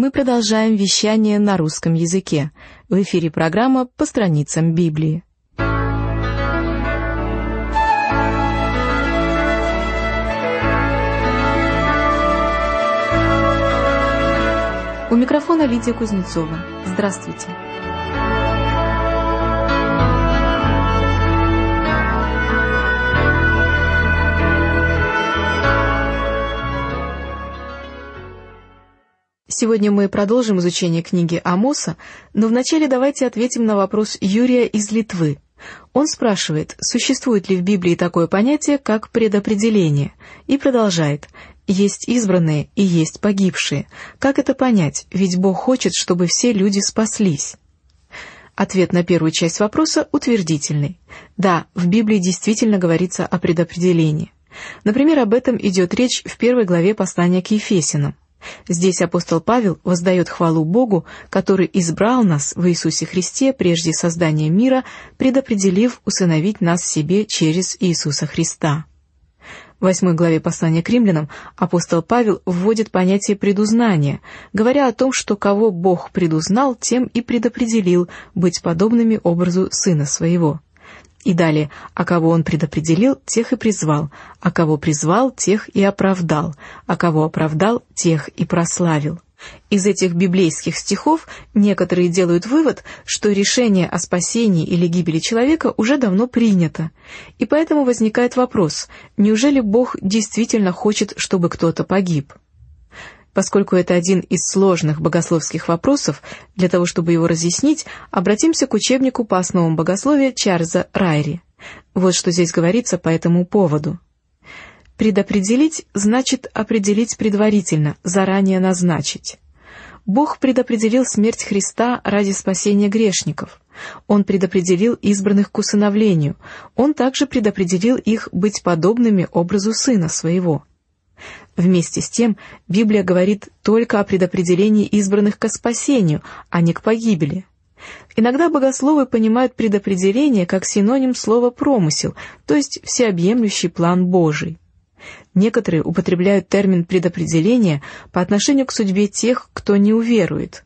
Мы продолжаем вещание на русском языке. В эфире программа «По страницам Библии». У микрофона Лидия Кузнецова. Здравствуйте. Сегодня мы продолжим изучение книги Амоса, но вначале давайте ответим на вопрос Юрия из Литвы. Он спрашивает, существует ли в Библии такое понятие, как предопределение, и продолжает: «Есть избранные и есть погибшие. Как это понять? Ведь Бог хочет, чтобы все люди спаслись». Ответ на первую часть вопроса утвердительный. Да, в Библии действительно говорится о предопределении. Например, об этом идет речь в 1 главе послания к Ефесянам. Здесь апостол Павел воздает хвалу Богу, который избрал нас в Иисусе Христе прежде создания мира, предопределив усыновить нас себе через Иисуса Христа. В 8 главе послания к римлянам апостол Павел вводит понятие предузнания, говоря о том, что кого Бог предузнал, тем и предопределил быть подобными образу Сына Своего. И далее: «А кого Он предопределил, тех и призвал, а кого призвал, тех и оправдал, а кого оправдал, тех и прославил». Из этих библейских стихов некоторые делают вывод, что решение о спасении или гибели человека уже давно принято. И поэтому возникает вопрос: неужели Бог действительно хочет, чтобы кто-то погиб? Поскольку это один из сложных богословских вопросов, для того, чтобы его разъяснить, обратимся к учебнику по основам богословия Чарльза Райри. Вот что здесь говорится по этому поводу. Предопределить значит определить предварительно, заранее назначить. Бог предопределил смерть Христа ради спасения грешников. Он предопределил избранных к усыновлению. Он также предопределил их быть подобными образу Сына Своего. Вместе с тем, Библия говорит только о предопределении избранных ко спасению, а не к погибели. Иногда богословы понимают предопределение как синоним слова «промысел», то есть всеобъемлющий план Божий. Некоторые употребляют термин «предопределение» по отношению к судьбе тех, кто не уверует.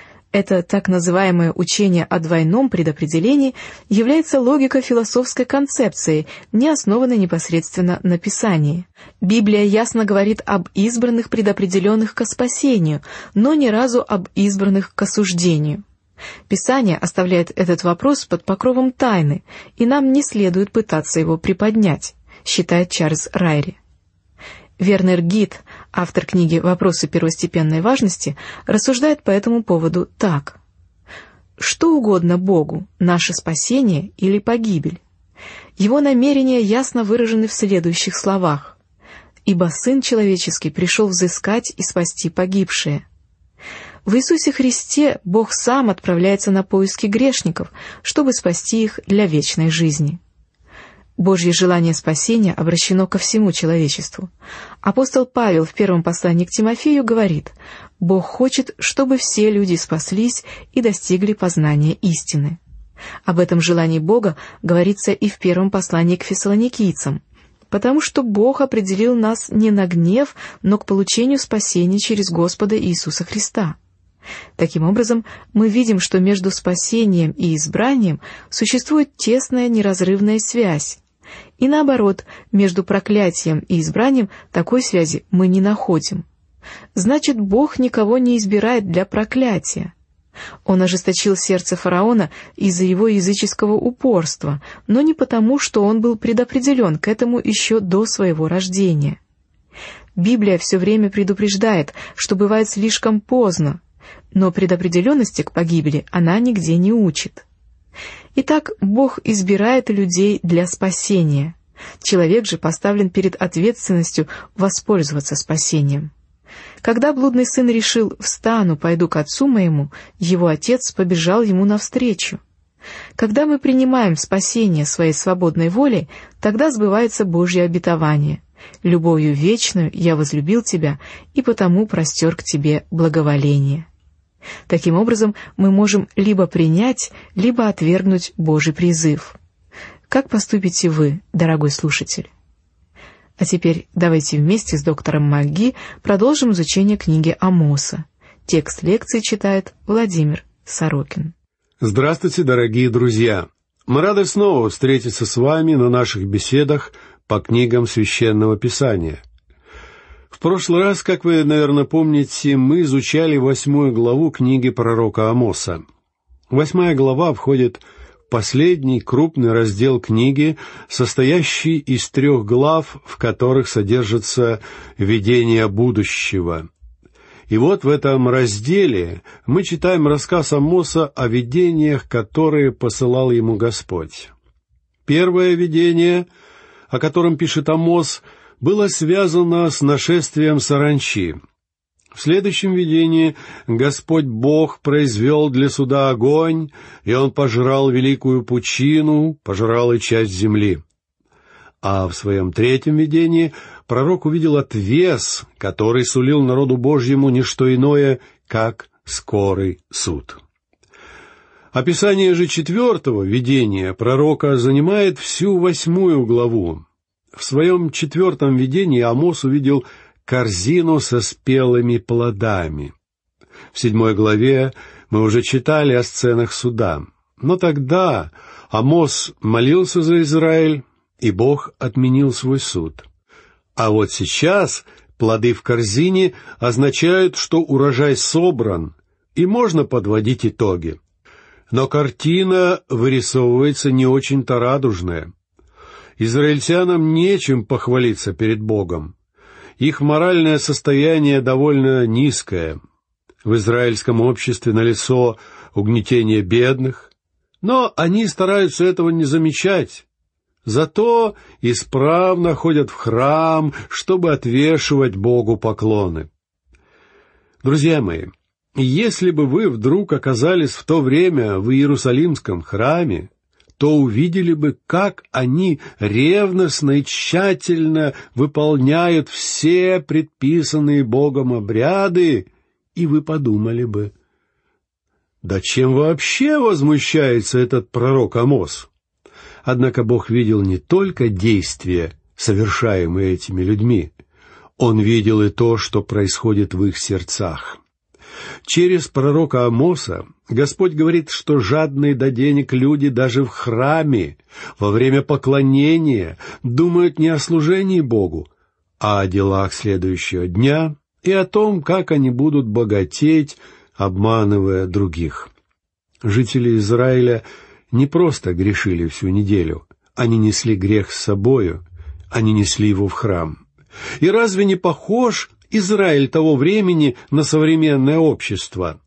Это так называемое учение о двойном предопределении является логико-философской концепцией, не основанной непосредственно на Писании. Библия ясно говорит об избранных, предопределенных ко спасению, но ни разу об избранных к осуждению. Писание оставляет этот вопрос под покровом тайны, и нам не следует пытаться его приподнять, считает Чарльз Райри. Вернер Гит, автор книги «Вопросы первостепенной важности», рассуждает по этому поводу так. Что угодно Богу, наше спасение или погибель? Его намерения ясно выражены в следующих словах. «Ибо Сын Человеческий пришел взыскать и спасти погибшие». В Иисусе Христе Бог сам отправляется на поиски грешников, чтобы спасти их для вечной жизни. Божье желание спасения обращено ко всему человечеству. Апостол Павел в первом послании к Тимофею говорит: «Бог хочет, чтобы все люди спаслись и достигли познания истины». Об этом желании Бога говорится и в первом послании к фессалоникийцам, потому что Бог определил нас не на гнев, но к получению спасения через Господа Иисуса Христа. Таким образом, мы видим, что между спасением и избранием существует тесная неразрывная связь. И наоборот, между проклятием и избранием такой связи мы не находим. Значит, Бог никого не избирает для проклятия. Он ожесточил сердце фараона из-за его языческого упорства, но не потому, что он был предопределен к этому еще до своего рождения. Библия все время предупреждает, что бывает слишком поздно, но предопределенности к погибели она нигде не учит. Итак, Бог избирает людей для спасения. Человек же поставлен перед ответственностью воспользоваться спасением. Когда блудный сын решил «встану, пойду к отцу моему», его отец побежал ему навстречу. Когда мы принимаем спасение своей свободной волей, тогда сбывается Божье обетование: «Любовью вечную я возлюбил тебя, и потому простер к тебе благоволение». Таким образом, мы можем либо принять, либо отвергнуть Божий призыв. Как поступите вы, дорогой слушатель? А теперь давайте вместе с доктором МакГи продолжим изучение книги Амоса. Текст лекции читает Владимир Сорокин. Здравствуйте, дорогие друзья! Мы рады снова встретиться с вами на наших беседах по книгам Священного Писания. В прошлый раз, как вы, наверное, помните, мы изучали 8 главу книги пророка Амоса. 8 глава входит в последний крупный раздел книги, состоящий из 3 глав, в которых содержится видение будущего. И вот в этом разделе мы читаем рассказ Амоса о видениях, которые посылал ему Господь. Первое видение, о котором пишет Амос, было связано с нашествием саранчи. В следующем видении Господь Бог произвел для суда огонь, и он пожрал великую пучину, пожрал и часть земли. А в своем третьем видении пророк увидел отвес, который сулил народу Божьему не что иное, как скорый суд. Описание же 4-го видения пророка занимает всю 8 главу. В своем 4-м видении Амос увидел корзину со спелыми плодами. В 7 главе мы уже читали о сценах суда. Но тогда Амос молился за Израиль, и Бог отменил свой суд. А вот сейчас плоды в корзине означают, что урожай собран, и можно подводить итоги. Но картина вырисовывается не очень-то радужная. Израильтянам нечем похвалиться перед Богом. Их моральное состояние довольно низкое. В израильском обществе налицо угнетение бедных, но они стараются этого не замечать. Зато исправно ходят в храм, чтобы отвешивать Богу поклоны. Друзья мои, если бы вы вдруг оказались в то время в Иерусалимском храме, то увидели бы, как они ревностно и тщательно выполняют все предписанные Богом обряды, и вы подумали бы: да чем вообще возмущается этот пророк Амос? Однако Бог видел не только действия, совершаемые этими людьми. Он видел и то, что происходит в их сердцах. Через пророка Амоса Господь говорит, что жадные до денег люди даже в храме, во время поклонения, думают не о служении Богу, а о делах следующего дня и о том, как они будут богатеть, обманывая других. Жители Израиля не просто грешили всю неделю, они несли грех с собою, они несли его в храм. И разве не похож Израиль того времени на современное общество?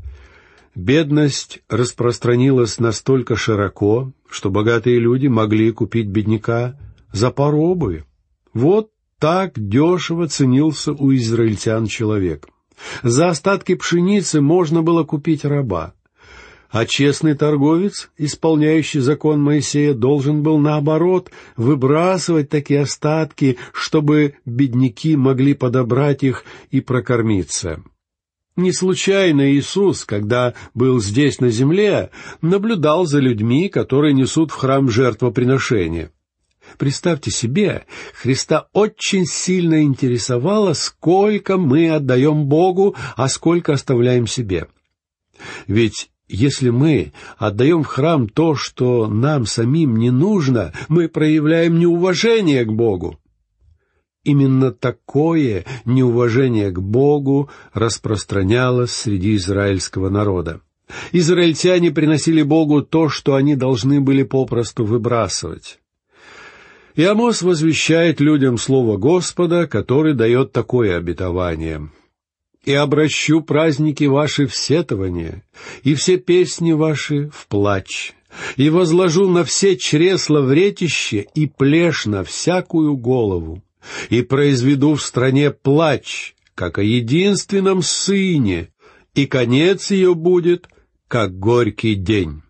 Бедность распространилась настолько широко, что богатые люди могли купить бедняка за пару обуви. Вот так дешево ценился у израильтян человек. За остатки пшеницы можно было купить раба. А честный торговец, исполняющий закон Моисея, должен был, наоборот, выбрасывать такие остатки, чтобы бедняки могли подобрать их и прокормиться. Не случайно Иисус, когда был здесь на земле, наблюдал за людьми, которые несут в храм жертвоприношения. Представьте себе, Христа очень сильно интересовало, сколько мы отдаем Богу, а сколько оставляем себе. Ведь если мы отдаем в храм то, что нам самим не нужно, мы проявляем неуважение к Богу. Именно такое неуважение к Богу распространялось среди израильского народа. Израильтяне приносили Богу то, что они должны были попросту выбрасывать. И Амос возвещает людям слово Господа, который дает такое обетование: «И обращу праздники ваши в сетование, и все песни ваши в плач, и возложу на все чресла вретище и плешь на всякую голову, и произведу в стране плач, как о единственном сыне, и конец ее будет, как горький день».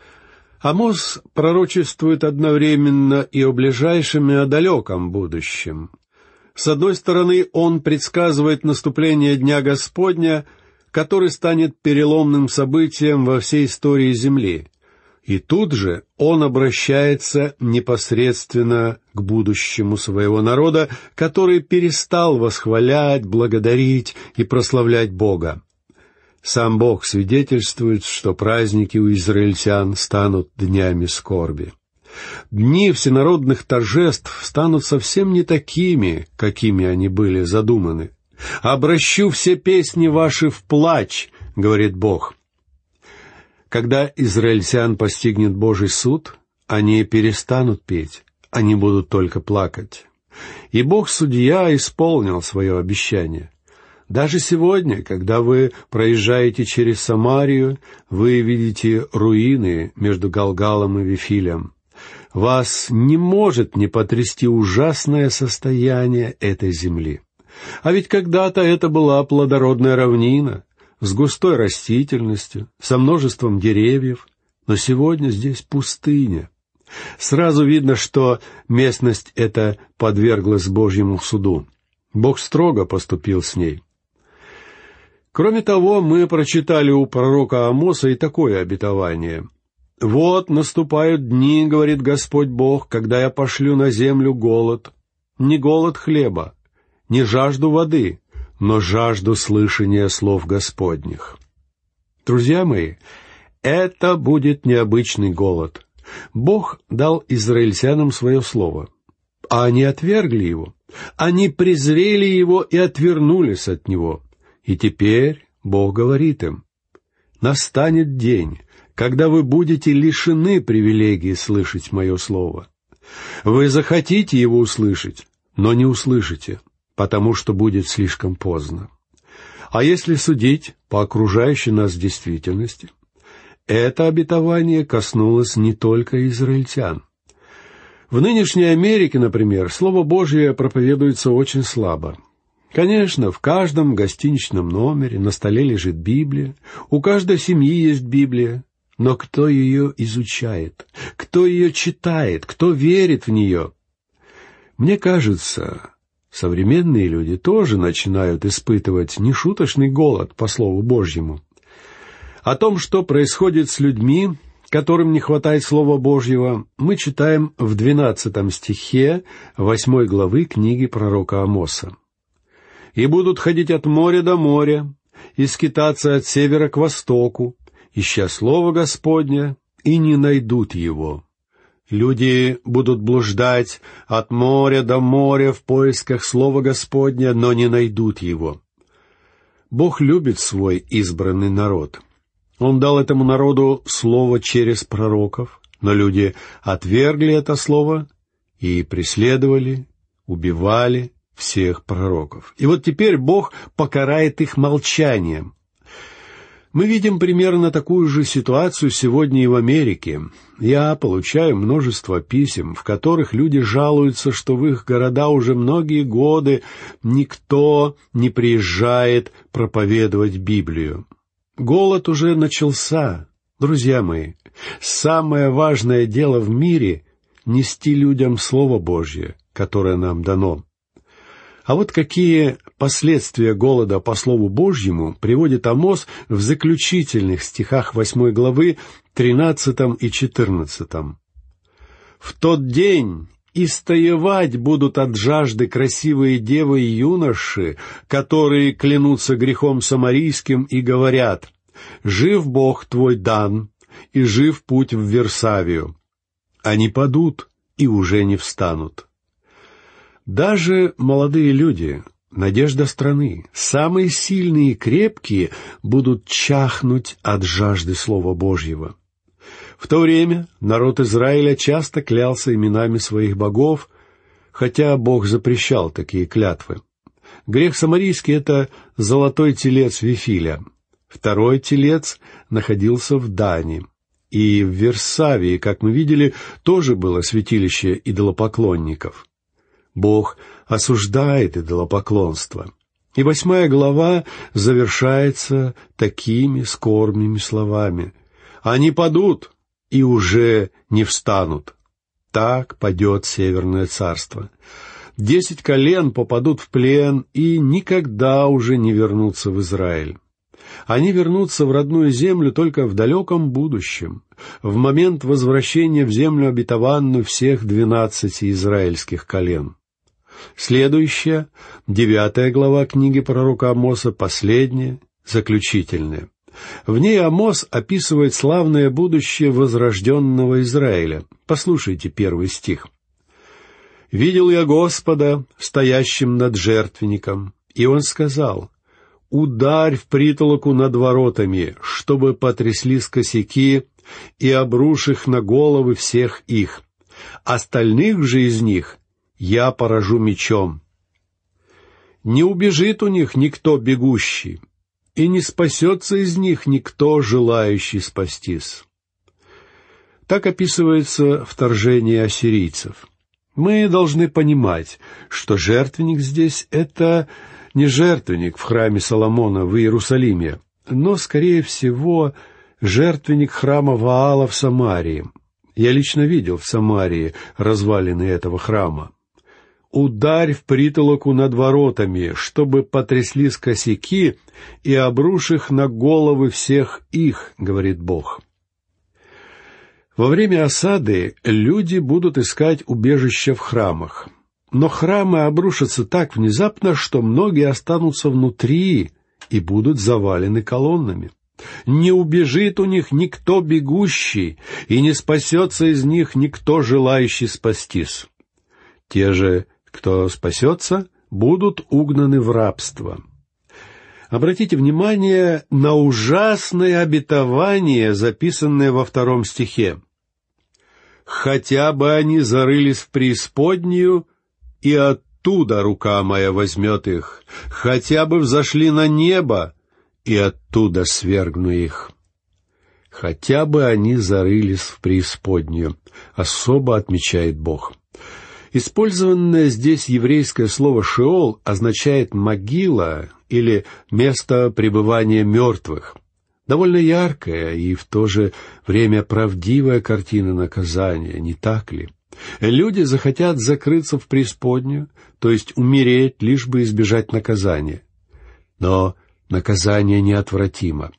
Амос пророчествует одновременно и о ближайшем, и о далеком будущем. С одной стороны, он предсказывает наступление Дня Господня, который станет переломным событием во всей истории Земли. И тут же он обращается непосредственно к будущему своего народа, который перестал восхвалять, благодарить и прославлять Бога. Сам Бог свидетельствует, что праздники у израильтян станут днями скорби. Дни всенародных торжеств станут совсем не такими, какими они были задуманы. «Обращу все песни ваши в плач», — говорит Бог. Когда израильтян постигнет Божий суд, они перестанут петь, они будут только плакать. И Бог-судья исполнил свое обещание. Даже сегодня, когда вы проезжаете через Самарию, вы видите руины между Галгалом и Вифилем. Вас не может не потрясти ужасное состояние этой земли. А ведь когда-то это была плодородная равнина, с густой растительностью, со множеством деревьев, но сегодня здесь пустыня. Сразу видно, что местность эта подверглась Божьему суду. Бог строго поступил с ней. Кроме того, мы прочитали у пророка Амоса и такое обетование. «Вот наступают дни, — говорит Господь Бог, — когда я пошлю на землю голод, не голод хлеба, не жажду воды, но жажду слышания слов Господних». Друзья мои, это будет необычный голод. Бог дал израильтянам свое слово, а они отвергли его. Они презрели его и отвернулись от него. И теперь Бог говорит им: «Настанет день, когда вы будете лишены привилегии слышать мое слово. Вы захотите его услышать, но не услышите, потому что будет слишком поздно». А если судить по окружающей нас действительности, это обетование коснулось не только израильтян. В нынешней Америке, например, Слово Божье проповедуется очень слабо. Конечно, в каждом гостиничном номере на столе лежит Библия, у каждой семьи есть Библия, но кто ее изучает, кто ее читает, кто верит в нее? Мне кажется, современные люди тоже начинают испытывать нешуточный голод по Слову Божьему. О том, что происходит с людьми, которым не хватает Слова Божьего, мы читаем в 12 стихе 8 главы книги пророка Амоса. «И будут ходить от моря до моря, и скитаться от севера к востоку, ища Слово Господня, и не найдут его. Люди будут блуждать от моря до моря в поисках Слова Господня, но не найдут его». Бог любит свой избранный народ. Он дал этому народу слово через пророков, но люди отвергли это слово и преследовали, убивали всех пророков. И вот теперь Бог покарает их молчанием. Мы видим примерно такую же ситуацию сегодня и в Америке. Я получаю множество писем, в которых люди жалуются, что в их города уже многие годы никто не приезжает проповедовать Библию. Голод уже начался. Друзья мои, самое важное дело в мире — нести людям Слово Божье, которое нам дано. А вот какие последствия голода по Слову Божьему приводит Амос в заключительных стихах 8 главы 13 и 14. «В тот день истоевать будут от жажды красивые девы и юноши, которые клянутся грехом самарийским и говорят: жив Бог твой Дан, и жив путь в Версавию. Они падут и уже не встанут». Даже молодые люди, надежда страны, самые сильные и крепкие, будут чахнуть от жажды Слова Божьего. В то время народ Израиля часто клялся именами своих богов, хотя Бог запрещал такие клятвы. Грех самарийский — это золотой телец Вифиля. Второй телец находился в Дане. И в Версавии, как мы видели, тоже было святилище идолопоклонников. Бог осуждает идолопоклонство. И 8 глава завершается такими скорбными словами: «Они падут и уже не встанут». Так падет Северное царство. 10 колен попадут в плен и никогда уже не вернутся в Израиль. Они вернутся в родную землю только в далеком будущем, в момент возвращения в землю обетованную всех 12 израильских колен. Следующая, 9 глава книги пророка Амоса, последняя, заключительная. В ней Амос описывает славное будущее возрожденного Израиля. Послушайте 1 стих. «Видел я Господа, стоящим над жертвенником, и Он сказал: ударь в притолоку над воротами, чтобы потряслись косяки, и обрушь их на головы всех их. Остальных же из них я поражу мечом. Не убежит у них никто бегущий, и не спасется из них никто, желающий спастись». Так описывается вторжение ассирийцев. Мы должны понимать, что жертвенник здесь — это не жертвенник в храме Соломона в Иерусалиме, но, скорее всего, жертвенник храма Ваала в Самарии. Я лично видел в Самарии развалины этого храма. «Ударь в притолоку над воротами, чтобы потряслись косяки, и обрушь их на головы всех их», — говорит Бог. Во время осады люди будут искать убежища в храмах. Но храмы обрушатся так внезапно, что многие останутся внутри и будут завалены колоннами. Не убежит у них никто бегущий, и не спасется из них никто, желающий спастись. Те же, кто спасется, будут угнаны в рабство. Обратите внимание на ужасное обетование, записанное во 2 стихе. «Хотя бы они зарылись в преисподнюю, и оттуда рука моя возьмет их, хотя бы взошли на небо, и оттуда свергну их». «Хотя бы они зарылись в преисподнюю», особо отмечает Бог. Использованное здесь еврейское слово «шеол» означает «могила» или «место пребывания мертвых». Довольно яркая и в то же время правдивая картина наказания, не так ли? Люди захотят закрыться в преисподнюю, то есть умереть, лишь бы избежать наказания. Но наказание неотвратимо.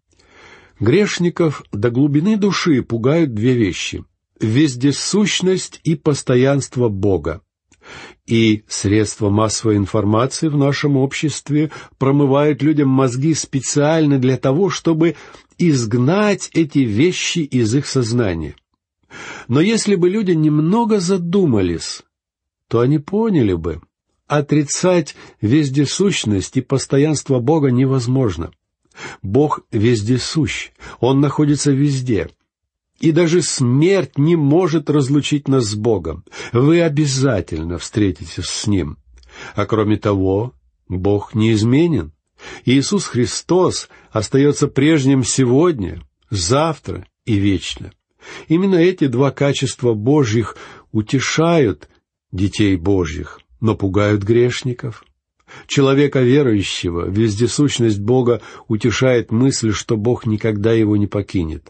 Грешников до глубины души пугают 2 вещи — вездесущность и постоянство Бога. И средства массовой информации в нашем обществе промывают людям мозги специально для того, чтобы изгнать эти вещи из их сознания. Но если бы люди немного задумались, то они поняли бы, отрицать вездесущность и постоянство Бога невозможно. Бог вездесущ, Он находится везде. И даже смерть не может разлучить нас с Богом. Вы обязательно встретитесь с Ним. А кроме того, Бог неизменен. Иисус Христос остается прежним сегодня, завтра и вечно. Именно эти 2 качества Божьих утешают детей Божьих, но пугают грешников. Человека верующего вездесущность Бога утешает мысль, что Бог никогда его не покинет.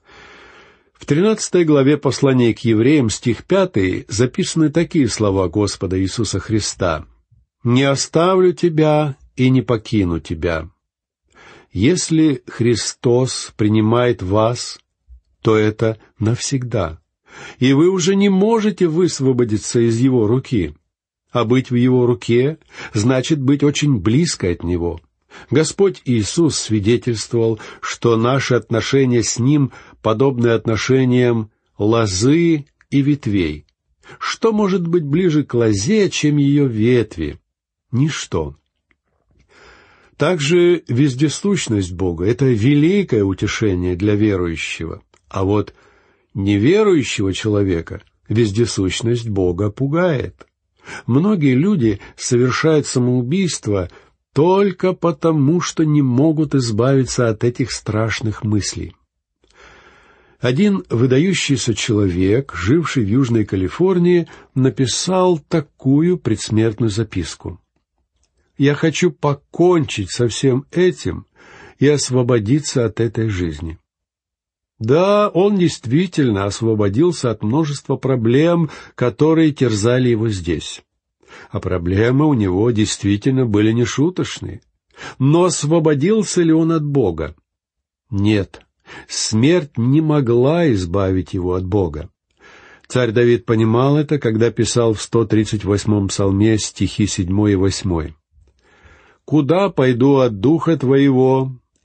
В 13 главе послания к евреям, стих 5, записаны такие слова Господа Иисуса Христа: «Не оставлю тебя и не покину тебя». Если Христос принимает вас, то это навсегда, и вы уже не можете высвободиться из Его руки. А быть в Его руке значит быть очень близко от Него. Господь Иисус свидетельствовал, что наши отношения с Ним подобны отношениям лозы и ветвей. Что может быть ближе к лозе, чем ее ветви? Ничто. Также вездесущность Бога — это великое утешение для верующего. А вот неверующего человека вездесущность Бога пугает. Многие люди совершают самоубийство только потому, что не могут избавиться от этих страшных мыслей. Один выдающийся человек, живший в Южной Калифорнии, написал такую предсмертную записку: «Я хочу покончить со всем этим и освободиться от этой жизни». Да, он действительно освободился от множества проблем, которые терзали его здесь. А проблемы у него действительно были нешуточные. Но освободился ли он от Бога? Нет, смерть не могла избавить его от Бога. Царь Давид понимал это, когда писал в 138-м псалме стихи 7 и 8. «Куда пойду от духа твоего,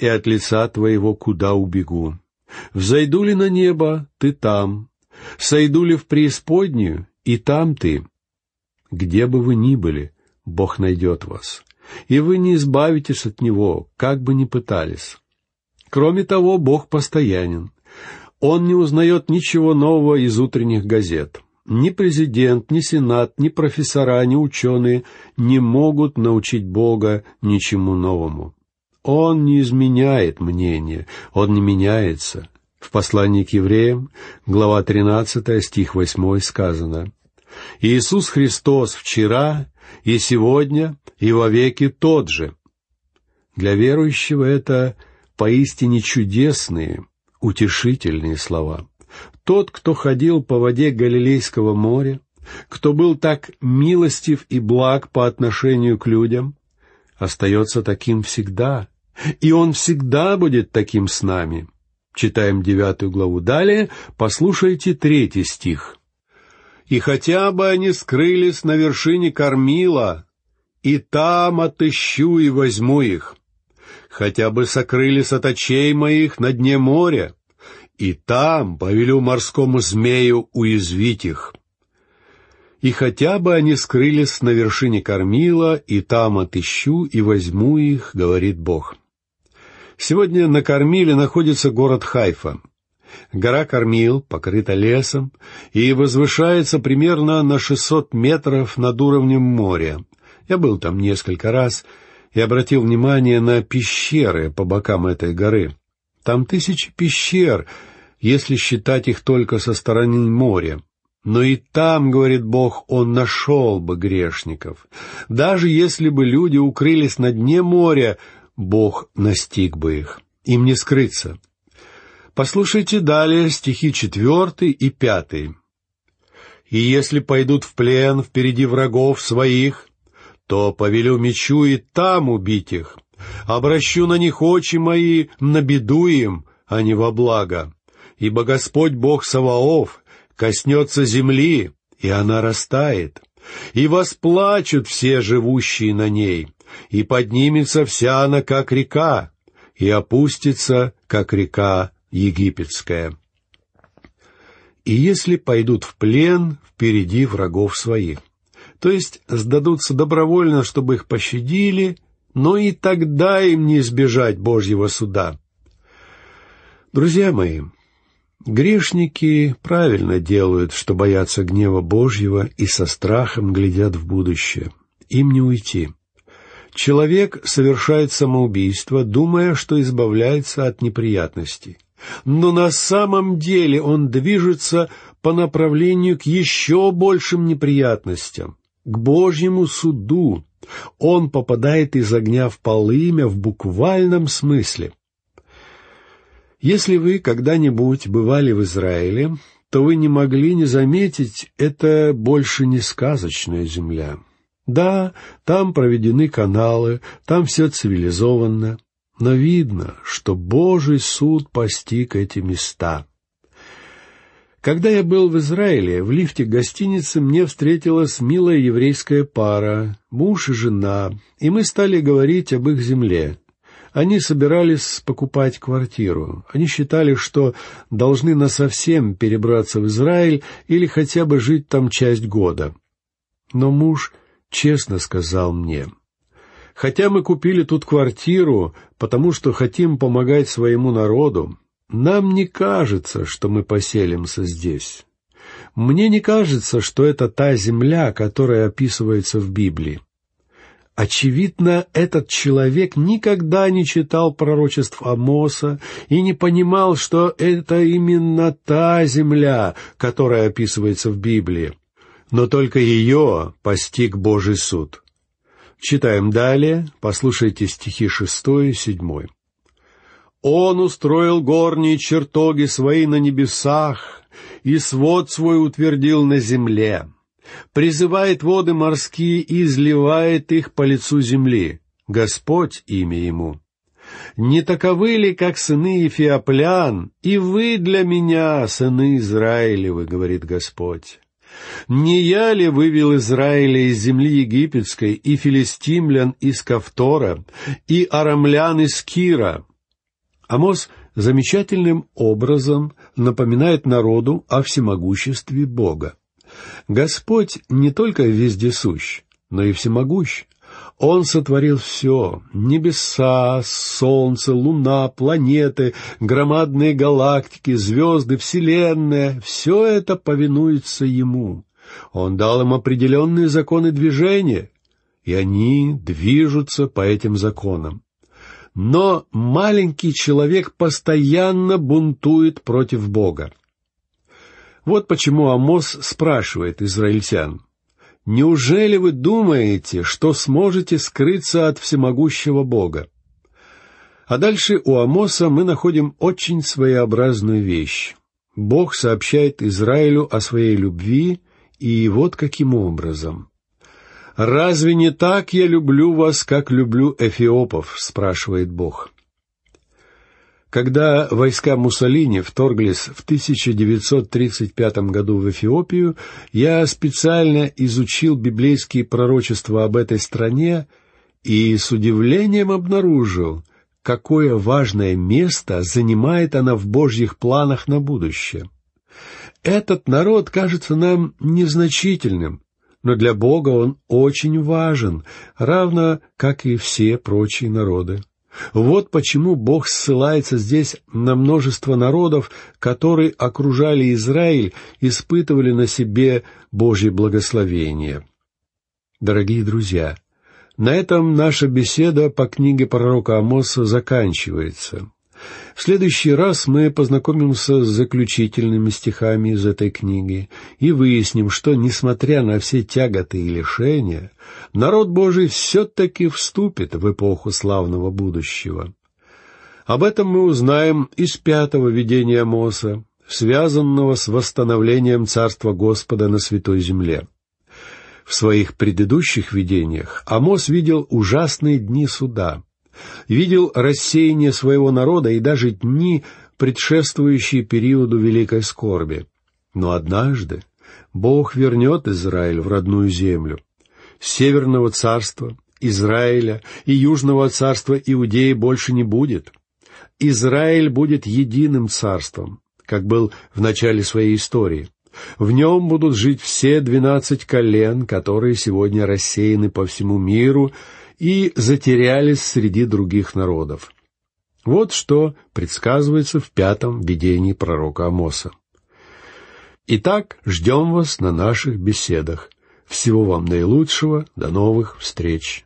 и от лица Твоего куда убегу? Взойду ли на небо, Ты там, сойду ли в преисподнюю, и там Ты. Где бы вы ни были, Бог найдет вас, и вы не избавитесь от Него, как бы ни пытались. Кроме того, Бог постоянен. Он не узнает ничего нового из утренних газет. Ни президент, ни сенат, ни профессора, ни ученые не могут научить Бога ничему новому. Он не изменяет мнение, Он не меняется. В послании к евреям, глава 13, стих 8 сказано: «Иисус Христос вчера и сегодня и вовеки тот же». Для верующего это поистине чудесные, утешительные слова. Тот, кто ходил по воде Галилейского моря, кто был так милостив и благ по отношению к людям, остается таким всегда, и Он всегда будет таким с нами. Читаем 9 главу. Далее послушайте 3 стих. «И хотя бы они скрылись на вершине Кормила, и там отыщу и возьму их. Хотя бы сокрылись от очей моих на дне моря, и там повелю морскому змею уязвить их. И хотя бы они скрылись на вершине Кормила, и там отыщу и возьму их, говорит Бог». Сегодня на Кормиле находится город Хайфа. Гора Кормил покрыта лесом и возвышается примерно на 600 метров над уровнем моря. Я был там несколько раз и обратил внимание на пещеры по бокам этой горы. Там 1000 пещер, если считать их только со стороны моря. Но и там, говорит Бог, Он нашел бы грешников. Даже если бы люди укрылись на дне моря, Бог настиг бы их. Им не скрыться. Послушайте далее стихи 4 и 5. «И если пойдут в плен впереди врагов своих, то повелю мечу и там убить их. Обращу на них очи мои на беду им, а не во благо. Ибо Господь Бог Саваоф коснется земли, и она растает. И восплачут все живущие на ней, и поднимется вся она, как река, и опустится, как река египетская. И если пойдут в плен впереди врагов своих», то есть сдадутся добровольно, чтобы их пощадили, но и тогда им не избежать Божьего суда. Друзья мои, грешники правильно делают, что боятся гнева Божьего и со страхом глядят в будущее. Им не уйти. Человек совершает самоубийство, думая, что избавляется от неприятностей. Но на самом деле он движется по направлению к еще большим неприятностям, к Божьему суду. Он попадает из огня в полымя в буквальном смысле. Если вы когда-нибудь бывали в Израиле, то вы не могли не заметить, это больше не сказочная земля. Да, там проведены каналы, там все цивилизованно, но видно, что Божий суд постиг эти места. Когда я был в Израиле, в лифте гостиницы мне встретилась милая еврейская пара, муж и жена, и мы стали говорить об их земле. Они собирались покупать квартиру. Они считали, что должны насовсем перебраться в Израиль или хотя бы жить там часть года. Но муж честно сказал мне: «Хотя мы купили тут квартиру, потому что хотим помогать своему народу, нам не кажется, что мы поселимся здесь. Мне не кажется, что это та земля, которая описывается в Библии». Очевидно, этот человек никогда не читал пророчеств Амоса и не понимал, что это именно та земля, которая описывается в Библии. Но только ее постиг Божий суд. Читаем далее, послушайте стихи 6 и 7. «Он устроил горние чертоги свои на небесах, и свод свой утвердил на земле. Призывает воды морские и изливает их по лицу земли. Господь имя ему. Не таковы ли, как сыны Ефиоплян, и вы для меня, сыны Израилевы, говорит Господь? Не я ли вывел Израиля из земли египетской, и филистимлян из Кавтора, и арамлян из Кира? Амос замечательным образом напоминает народу о всемогуществе Бога. Господь не только вездесущ, но и всемогущ. Он сотворил все — небеса, солнце, луна, планеты, громадные галактики, звезды, вселенная — все это повинуется Ему. Он дал им определенные законы движения, и они движутся по этим законам. Но маленький человек постоянно бунтует против Бога. Вот почему Амос спрашивает израильтян: «Неужели вы думаете, что сможете скрыться от всемогущего Бога?» А дальше у Амоса мы находим очень своеобразную вещь. Бог сообщает Израилю о своей любви, и вот каким образом. «Разве не так я люблю вас, как люблю эфиопов?» — спрашивает Бог. Когда войска Муссолини вторглись в 1935 году в Эфиопию, я специально изучил библейские пророчества об этой стране и с удивлением обнаружил, какое важное место занимает она в Божьих планах на будущее. Этот народ кажется нам незначительным, но для Бога он очень важен, равно как и все прочие народы. Вот почему Бог ссылается здесь на множество народов, которые окружали Израиль, испытывали на себе Божье благословение. Дорогие друзья, на этом наша беседа по книге пророка Амоса заканчивается. В следующий раз мы познакомимся с заключительными стихами из этой книги и выясним, что, несмотря на все тяготы и лишения, народ Божий все-таки вступит в эпоху славного будущего. Об этом мы узнаем из 5-го видения Амоса, связанного с восстановлением Царства Господа на Святой Земле. В своих предыдущих видениях Амос видел ужасные дни суда, видел рассеяние своего народа и даже дни, предшествующие периоду великой скорби. Но однажды Бог вернет Израиль в родную землю. Северного царства, Израиля и Южного царства Иудеи больше не будет. Израиль будет единым царством, как был в начале своей истории. В нем будут жить все 12 колен, которые сегодня рассеяны по всему миру и затерялись среди других народов. Вот что предсказывается в 5-м видении пророка Амоса. Итак, ждем вас на наших беседах. Всего вам наилучшего, до новых встреч.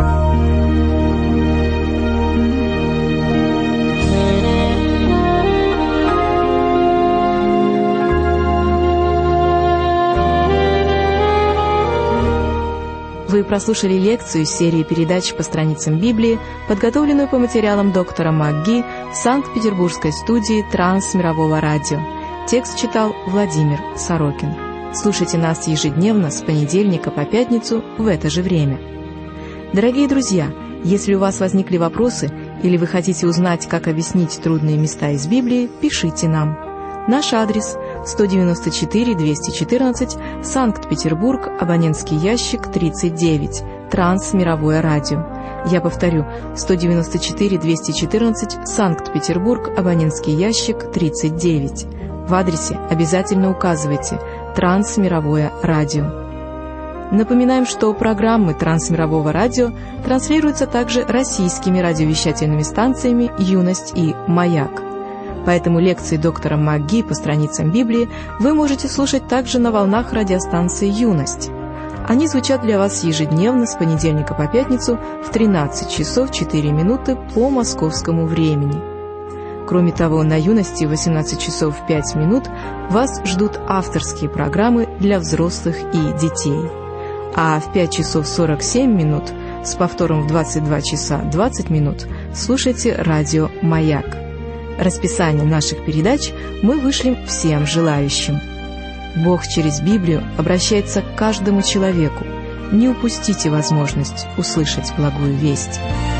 Вы прослушали лекцию из серии передач по страницам Библии, подготовленную по материалам доктора МакГи в Санкт-Петербургской студии Трансмирового радио. Текст читал Владимир Сорокин. Слушайте нас ежедневно с понедельника по пятницу в это же время. Дорогие друзья, если у вас возникли вопросы или вы хотите узнать, как объяснить трудные места из Библии, пишите нам. Наш адрес – 194-214, Санкт-Петербург, абонентский ящик 39, Трансмировое радио. Я повторю, 194-214, Санкт-Петербург, абонентский ящик 39. В адресе обязательно указывайте «Трансмировое радио». Напоминаем, что программы Трансмирового радио транслируются также российскими радиовещательными станциями «Юность» и «Маяк». Поэтому лекции доктора МакГи по страницам Библии вы можете слушать также на волнах радиостанции «Юность». Они звучат для вас ежедневно с понедельника по пятницу в 13 часов 4 минуты по московскому времени. Кроме того, на «Юности» в 18 часов 5 минут вас ждут авторские программы для взрослых и детей. А в 5 часов 47 минут с повтором в 22 часа 20 минут слушайте радио «Маяк». Расписание наших передач мы вышлем всем желающим. Бог через Библию обращается к каждому человеку. Не упустите возможность услышать благую весть.